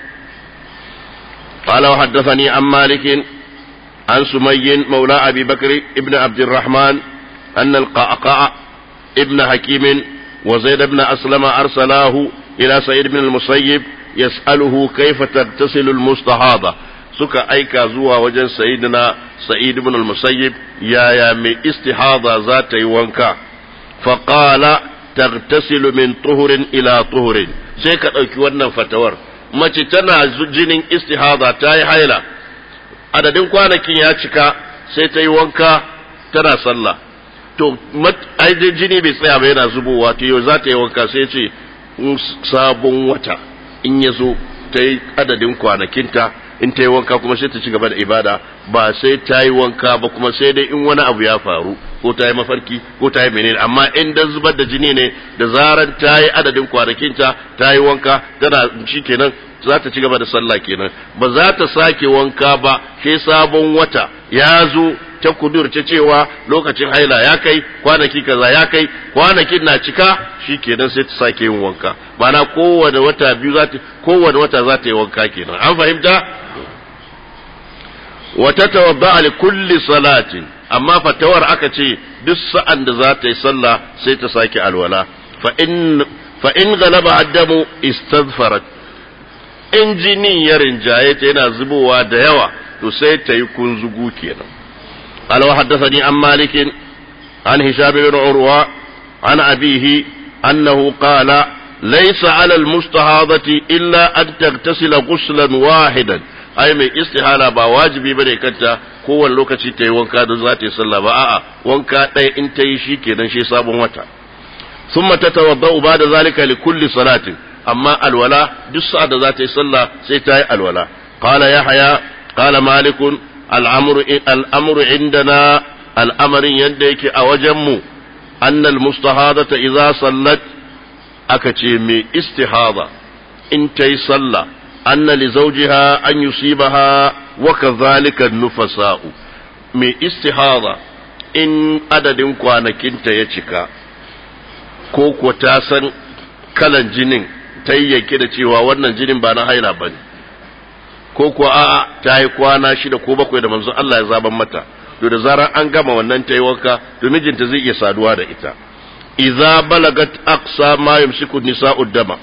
qala wa haddathani an malik an sumayyin maula abi bakr ibn abd الرحمن ان القعقاع ابن حكيم وزيد بن اسلم ارسله الى سعيد بن المسيب يساله كيف تغتسل المستحاضه suka aika zuwa wajen sayyidina sa'id ibn al-musayyib yaya mai istihada za ta yi wanka fa qala tagtasilu min tuhurin ila tuhurin sai ka dauki wannan fatawar mace tana jinin istihada ta yi haila adadin kwanakin ya cika sai ta yi wanka tana sallah to ai jini bai tsaya ba yana zubowa to yau za ta yi wanka sai ce sabon wata in ya zo ta yi adadin kwanakinta in ta yi wanka kuma sai ta ci gaba da ibada ba sai ta yi wanka ba kuma sai dai in wani abu ya faru ko ta yi mafarki ko ta yi menene amma in dan zubar da jini ne da zaran ta yi adadin kwanakinta ta yi wanka tana shi kenan za ta ci gaba da sallah kenan ba za ta sake wanka ba sai sabon wata ya zo ta kudurce cewa lokacin haila ya kai, kwanaki kaza ya kai, kwanakin na cika shikenan sai ta sake yin wanka. Mana kowane wata za ta yi wanka kenan. An fahimta? Wata tawadda li kulli salatin, amma fatawar aka ce duk sa'an da za ta yi sallah sai ta sake alwala. Fa in galaba addamu istadfarat, in jini ya rinjaye ta yana zubowa da yawa to sai ta yi kunzugu kenan. Alawa haddathani an malikin an hisham bin urwa an abihi annahu qala laysa ala almustahadati illa an taghtasila ghuslan wahidan. Ai mai istihala ba wajibi bane kanta kowane lokaci ta yi wanka da za ta yi sallah ba, a'a wanka ɗaya in ta yi shi kenan shi sabon wata. Summa tatawaddau ba'da zalika li kulli salatin, amma alwala duk sa'ad da za ta yi sallah sai ta yi alwala. Qala Yahya qala Malik al'amru indana, al'amarin yadda yake a wajen mu annal mustahadata idza sallat, aka ce mai istihada in ta yi sallah anna li zawjiha an yusibaha wa kadhalika an-nufasa'u. Mai istihada in adadin kwanakinta ya cika ko ko ta san kalan jinin ta yanke da cewa wannan jinin ba na haila bane, ko ko a'a ta yi kwana 6 ko 7 da manzon Allah ya zaban mata, to da zarar an gama wannan ta yi wanka to mijinta zai iya saduwa da ita. Idza balagat aqsa ma yumsiku nisa'u dama,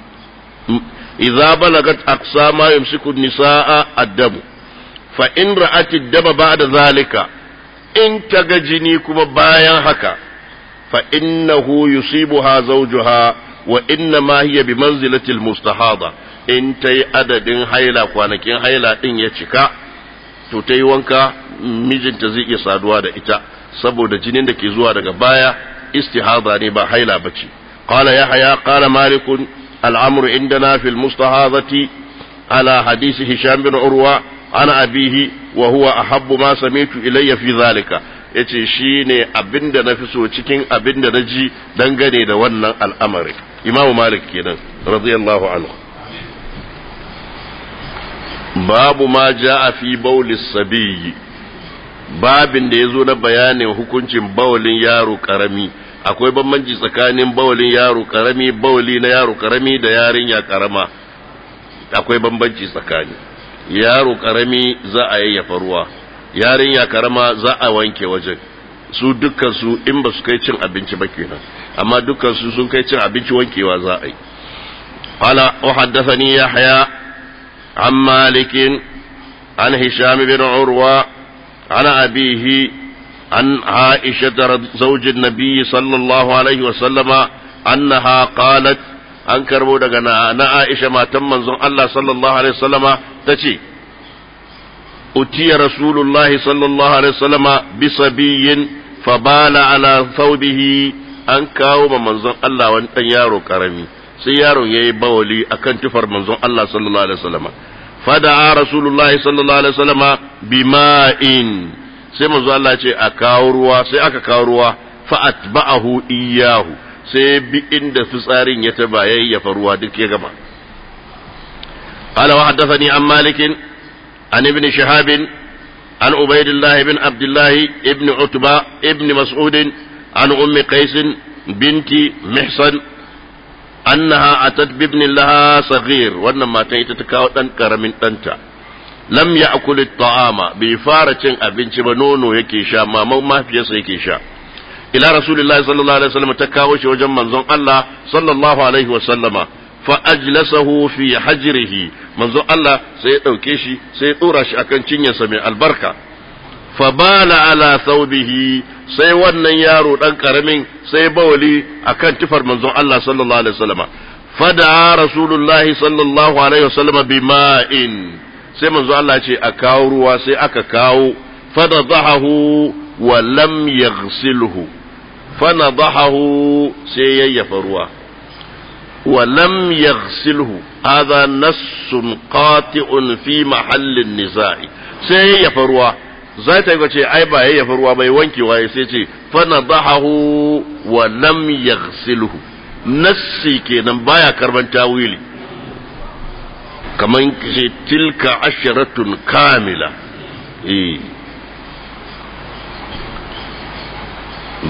idza balagat aqsa ma yumsiku nisa'a ad-damu fa in ra'at ad-dama ba'da zalika, in taga jini kuma bayan haka fa innahu yusibuha zawjuha wa inna ma hiya bi manzilati al-mustahada. In tayi adadin haila kwanakin haila din ya cika to tayi wanka mijinta zai iya saduwa da ita, saboda jinin da ke zuwa daga baya istihada ne ba haila bace. Qala Yahya qala Malik al-amru indana fi al-mustahadati ala hadisi Hisham bin Urwa ana abihi wa huwa ahabbu ma sami'tu ilayya fi zalika. Yace shine abinda nafi so cikin abinda naji dangane da wannan al'amari. Imam Malik kenan radiyallahu anhu. Babu ma jaa fi bawlis sabiy, babin da yazo na bayanin hukuncin bawlin yaro karami. Akwai bambanci tsakanin bawlin yaro karami, bawli na yaro karami da yarinya karama. Akwai bambanci tsakani. Yaro karami za a yayyafa ruwa, yarinya karama za a wanke wajen. Su dukkan su in ba su kai cin abinci ba kenan, amma dukkan su sun kai cin abinci wankewa za a yi. Qala wa haddathani Yahya an Malik an Hisham bin Urwa an abihi an Aisha zawj an-nabi sallallahu alaihi wa sallama annaha qalat, an karbo daga na Aisha matan manzon Allah sallallahu alaihi wa sallama tace utiya rasulullahi sallallahu alaihi wa sallama bi sabiyyin fabala ala thawbihi, an kawo ma manzon Allah wani dan yaro karami sai yaron yayi bawali akan tufar manzon Allah sallallahu alaihi wa sallama. Fada'a rasulullahi sallallahu alaihi wa sallama bima'in, sai manzon Allah ce a kawo ruwa, sai aka kawo ruwa fa atba'ahu iyyahu, sai bi inda fitsarin ya taba yayyafa ruwa duk ya gama. Qala wa haddathani an Malik an ibn Shihab an Ubaydillah ibn Abdullah ibn Utba ibn Mas'ud an Ummi Qais binti Mihsan annaha atat bi ibn laha saghir, wannan matan ita ta kawo dan karamin danta. Lam ya'kul at-ta'ama, bai fara cin abinci ba, nono yake sha, maman mafiyarsa yake sha. Ila Rasulullahi sallallahu alaihi wasallam, ta kawo shi wajen manzon Allah sallallahu alaihi wasallama, fa ajlasahu fi hajrihi, manzon Allah sai ya dauke shi sai ya dora shi akan cinyarsa mai albarka. Fa bala ala thawbihi, sai wannan yaro dan karamin sai bawali akan tufar manzon Allah sallallahu alaihi wasallama. Fada Rasulullahi sallallahu alaihi wasallama bima'in, sai manzon Allah ce a kawo ruwa, sai aka kawo. Fadadahu wa lam yaghsilhu, fanadahu sai yayyafa ruwa, wa lam yaghsilhu, hadha nassun qati'un fi mahallin niza'i, sai yayyafa ruwa. Zai ta ce ai ba yayyafa ruwa bai wankewa, sai ce fanadahu wa lam yaghsilhu, nassi kenan baya karban tawili, kaman ce tilka asharatun kamila.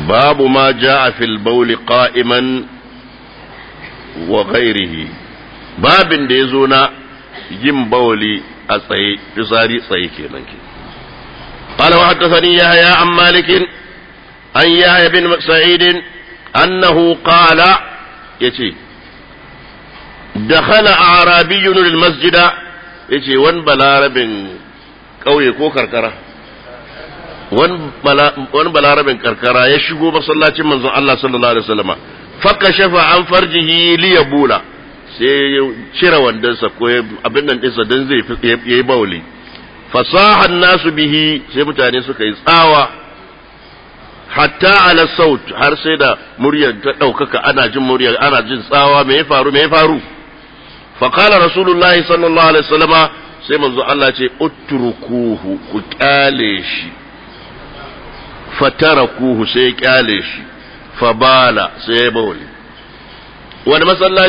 babu ma ja'a fil bawl qa'iman wa ghairihi babin da yazo na yin bawli a tsaye fitsari tsaye kenan ke qala wa haddathani yahya an malik an yahya bin sa'id annahu qala yace dakhala a'rabiyyun lil masjida yace wan balarabin kauye ko karkara wani balarabin karkara ya shigo masallacin manzon Allah sallallahu alaihi wasallama fakashafa an farjihi liyabula sai ya cire wandansa ko abin nan dinsa dan zai yayi bauli fasahan nasu bihi sai mutane suka yi tsawa hatta ala saut har sai da muryar ta daukaka ana jin muryar ana jin tsawa me ya faru fa qala rasulullahi sallallahu alaihi wasallama sai manzo Allah ce utrukuhu ku kyale shi fatarakuhu sai kyale shi fabala sai bauli wani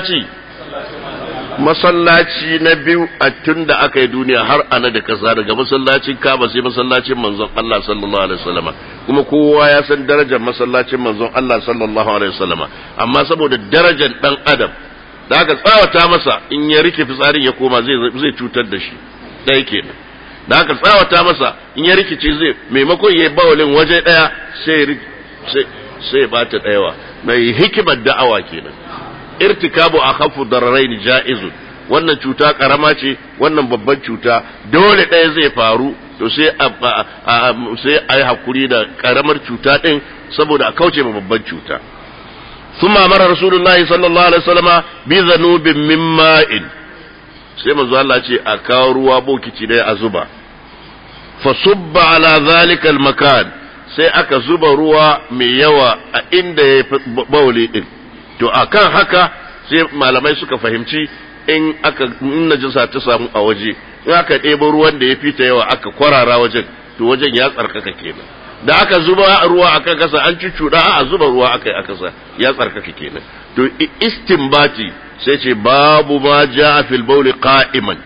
masallaci na biyu a tun da aka yi duniya har ana da kasa daga masallacin Kaaba sai masallacin manzon Allah sallallahu alaihi wasallama kuma kowa ya san darajar masallacin manzon Allah sallallahu alaihi wasallama amma saboda darajar dan adam da aka tsawata masa in ya rike fitsarin ya koma zai cutar da shi dai kenan da aka tsawata masa in ya rikice zai maimakon yayi bawalin waje daya sai ba ta dayawa mai hikimar da'awa kenan irtikabu akhafu dararain jaizun wannan cuta karama ce wannan babban cuta dole ɗaya zai faru to sai ai hakuri da karamar cuta din saboda a kauce ma babban cuta thumma amara rasulullahi sallallahu alaihi wasallama bi zanubin min ma'in sai manzo Allah ce a kawo ruwa bokiti dai a zuba fa subba ala zalika al makan sai aka zuba ruwa mai yawa a inda ya bauli din to akan haka sai malamai suka fahimci in najisa ta samu a waje in aka ɗebo ruwan da ya fita yawa aka kwarara wajen to wajen ya tsarkaka kenan da aka zuba ruwa aka kasa an cuccuda a zuba ruwa aka yi aka sa ya tsarkaka kenan to istinbati sai ce babu ma ja'a fil bawli qa'iman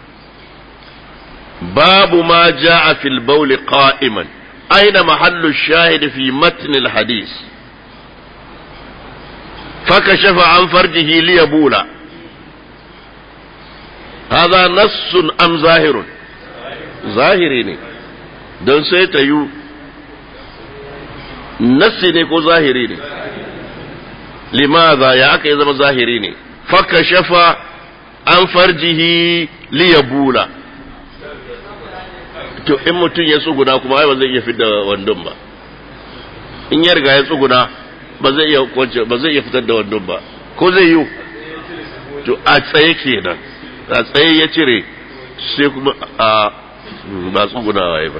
babu ma ja'a fil bawli qa'iman aina mahallu shahid fi matn al hadith fakashafa an farjihi liyabula هذا نص أم ظاهر ظاهري ne don sai ta yi nassi ne ko zahiri ne limaza ya aka yi zama zahiri ne faka shafa an farjihi liyabula to in mutum ya tsuguna kuma ai ba zai iya fidda wandon ba in ya riga ya tsuguna ba zai iya fitar da wandon ba ko zai yi to a tsaye kenan a tsaye ya cire sai kuma a ba tsugunawa ya ba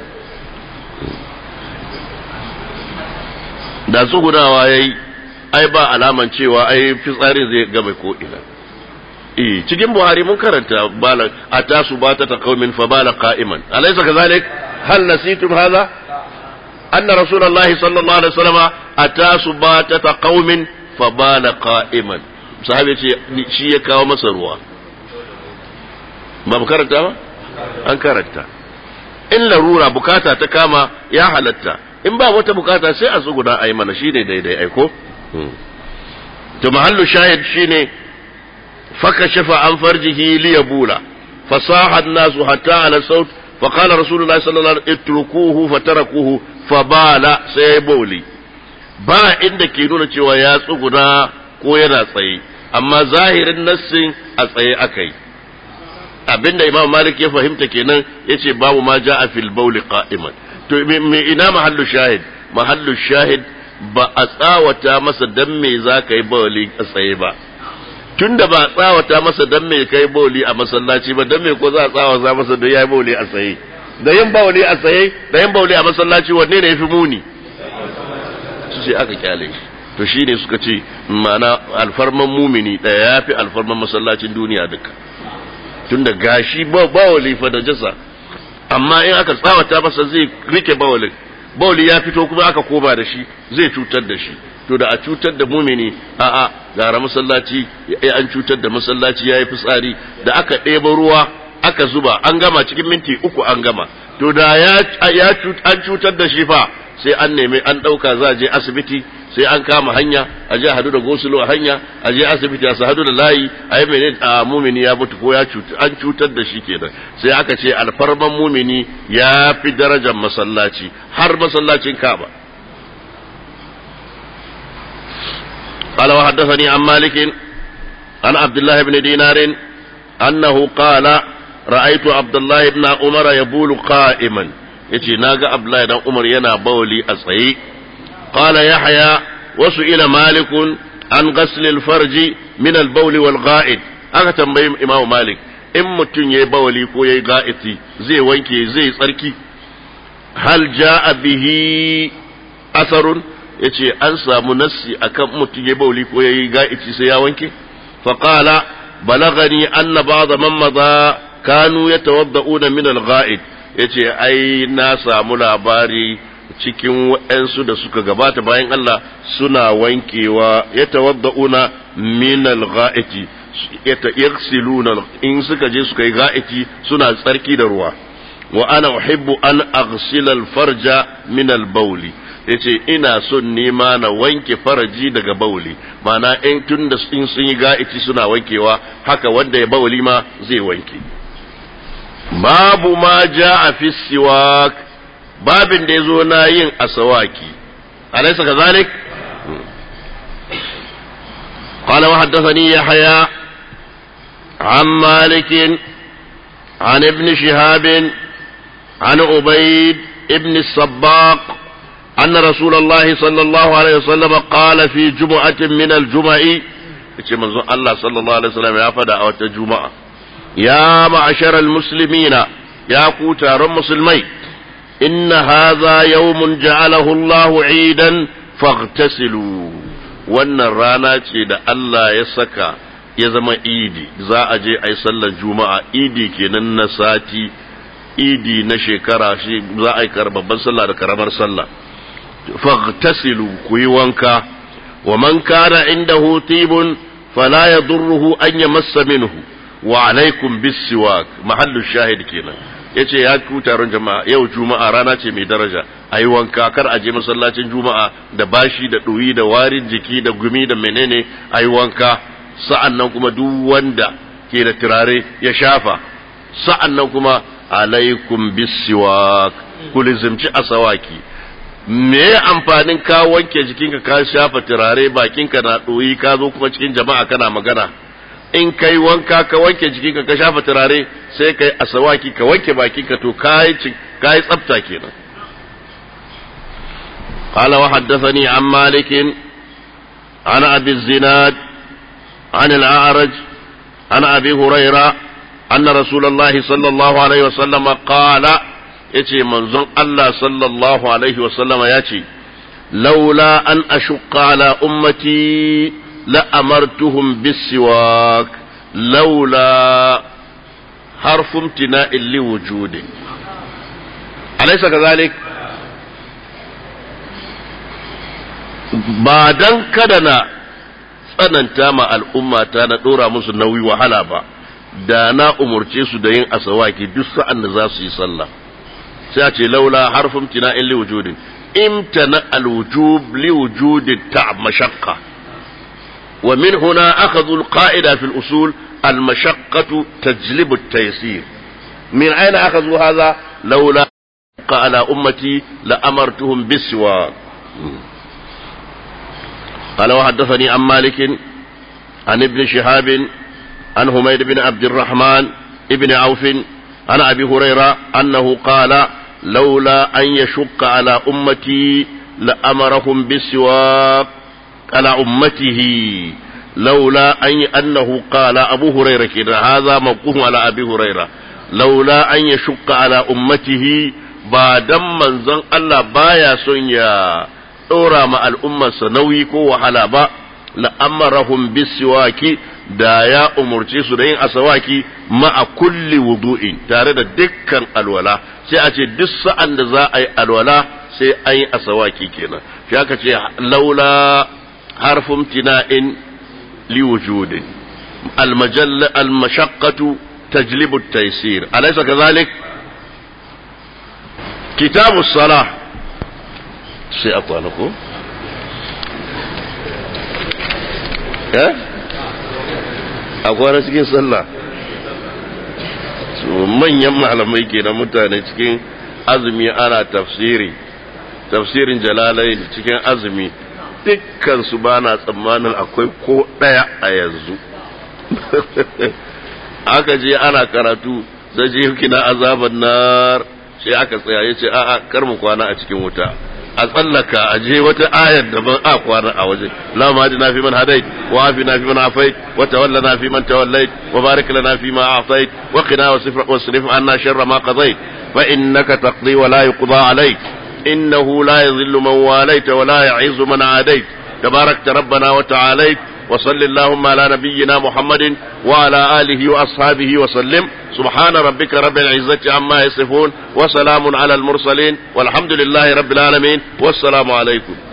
da tsugunawa ya yi ai ba alaman cewa ai fitsarin zai gaba ko ina cikin buhari mun karanta bala a tasu ba ta taqawmin fa bala qa'iman alaysa kazalik hal nasitum hadha anna rasulullahi sallallahu alaihi wasallam atasu ba ta taqawmin fa bala qa'iman sahabi ce shi ya kawo masa ruwa ba mu karanta ba an karanta in larura bukata ta kama ya halatta in ba wata bukata sai a tsuguna a yi mana shi ne daidai aiko to mahallu shahid shine faka shafa an farjihi liyabula fasaha an-nasu hatta ala saut fa qala rasulullahi sallallahu alaihi wasallam itrukuhu fatarakuhu fabala sai bauli ba inda ke nuna cewa ya tsuguna ko yana tsaye amma zahirin nassin a tsaye akai abinda imam malik ya fahimta kenan yace babu ma jaa fil bawl qa'iman to me ina mahallu shahid ba a tsawata masa dan me zaka yi bawli a tsaye ba tunda ba a tsawata masa dan me kai bawli a masallaci ba dan me ko za a tsawata masa dan yayi bawli a tsaye da yin bawli a tsaye da yin bawli a masallaci wanne ne yafi muni sai aka kyale to shine suka ce ma'ana alfarman mumini da yafi alfarman masallacin duniya duka tunda gashi bawali fa da jasa amma in aka tsawata masa zai rike bawali ya fito kuma aka koma da shi zai cutar da shi to da a cutar da mumini a'a gara masallaci an cutar da masallaci yayi fitsari da aka ɗeba ruwa aka zuba an gama cikin minti 3 an gama to da an cutar da shi fa sai an nemi an dauka za a je asibiti sai an kama hanya a je hadu da gosulo a hanya a je asibiti a hadu da layi a yi mene a mumini ya mutu ko ya an cutar da shi kenan sai aka ce alfarman mumini ya fi darajar masallaci har masallacin Kaaba. قال وحدثني عن مالك عن عبد الله بن دينار أنه قال رأيت عبد الله بن عمر يبول قائما يتي ناقة عبد الله بن عمر ينا بولي أصحي قال يحيى وسئل مالك عن غسل الفرج من البول والغائط أكتم بهم إمام مالك إن متن يبولي كو يغائطي زي وينكي زي صركي هل جاء به أثر yace an samu nassi akan mutum ya bauli ko yayi ga'ici sai ya wanke fa qala balagani anna ba'd man madha kanu yatawadda'una min al-gha'id yace ai na samu labari cikin waɗansu da suka gabata bayan Allah suna wankewa yatawadda'una min al-gha'iti yaghsiluna in suka je suka yi ga'iti suna tsarki da ruwa wa ana uhibbu an aghsila al-farja min al-bawli yace ina son nema na wanke faraji daga bauli mana in tun da sun yi ga'ici suna wankewa haka wanda ya bauli ma zai wanke. Babu ma ja'a fi siwak babin da yazo na yin asawaki alaysa kazalik qala wa haddathani yahya an malik an ibn shihab an ubayd ibn as-sabbaq أن رسول الله صلى الله عليه وسلم قال في جمعة من الجمع الله صلى الله عليه وسلم يا فدا أو الجمعة يا معشر المسلمين يا كوتار المسلمين إن هذا يوم جعله الله عيدا فاغتسلوا وأن الرانا da Allah ya saka ya zama idi za a je a yi sallar juma'a idi kenan na sati idi na shekara shi za a yi babban sallah da karamar sallah فاغتسلوا كويوانكا ومن كان عنده طيب فلا يضره أن يمس منه وعليكم بالسواك محل الشاهد كنا yace ya ku taron jama'a yau juma'a rana ce mai daraja ayi wanka kar a je masallacin juma'a da bashi da ɗoyi da warin jiki da gumi da menene ayi wanka sa'annan kuma duk wanda ke da turare ya shafa sa'annan kuma alaikum bisiwak kulizimci asawaki me amfanin ka wanke jikinka ka shafa turare bakinka na ɗoyi ka zo kuma cikin jama'a kana magana in kai wanka ka wanke jikinka ka shafa turare sai kai asawaki ka wanke bakinka to kai tsafta kenan. قال وحدثني عن مالك عن أبي الزناد عن الأعرج عن أبي هريرة أن رسول الله صلى الله عليه وسلم قال yace manzon Allah sallallahu alaihi wasallama yace laula an ashqa ala ummati la amartuhum bisiwak laula harfu imtina'in li wujudi alaysa kadhalik ba dan kada na tsananta ma al'umma ta na dora musu nauyi wahala ba da na umurce su da yin asawaki duk sa'an da za su yi sallah sai a ce laula harfin tina'in liwujudin imtana alwujub liwujudin ta'ab mashaqqa wa min huna akhadhu alqa'ida fi al-usul al-mashaqqatu tajlibu at-taysir min ayna akhadhu hadha laula ala ummati la amartuhum biswa قال وحدثني عن مالك عن ابن شهاب عن حميد بن عبد الرحمن ابن عوف عن أبي هريرة أنه قال لولا أن يشق على أمتي لأمرهم بالسواك على أمته لولا أنه قال أبو هريرة كده هذا موقوف على أبي هريرة لولا أن يشق على أمته بعد من زن الله بايا سنيا أورا مع الأمة سنويكو وحلابا لأمرهم بالسواك da ya umurce su da yin asawaki ma'a kulli wudu'in tare da dukkan alwala sai a ce duk sa'an da za a yi alwala sai an yi asawaki kenan shi aka ce laula harfun tina'in li wujudin al-mashaqqatu tajlibu at-taysir alaysa kadhalik kitabu salah sai a kwana ko a kwana cikin sallah manyan malamai ke na mutane cikin azumi ana tafsirin jalalai cikin azumi dukkan su ba na tsammanin akwai ko ɗaya a yanzu aka je ana karatu zai je kina azaban nar sai aka tsaya ya ce a'a kar mu kwana a cikin wuta a tsallaka a je wata ayar da ban a kwana a waje la ma hadina fi man hadait wa afina fi man afait wa tawallana fi man tawallait wa barik lana fi ma a'tait wa qina wasrif anna sharra ma qadait fa innaka taqdi wa la yuqda alayk innahu la yadhillu man walayta wa la yu'izzu man adait tabarakta rabbana wa ta'alayt وصل اللهم على نبينا محمد وعلى آله وأصحابه وسلم سبحان ربك رب العزة عما يصفون وسلام على المرسلين والحمد لله رب العالمين والسلام عليكم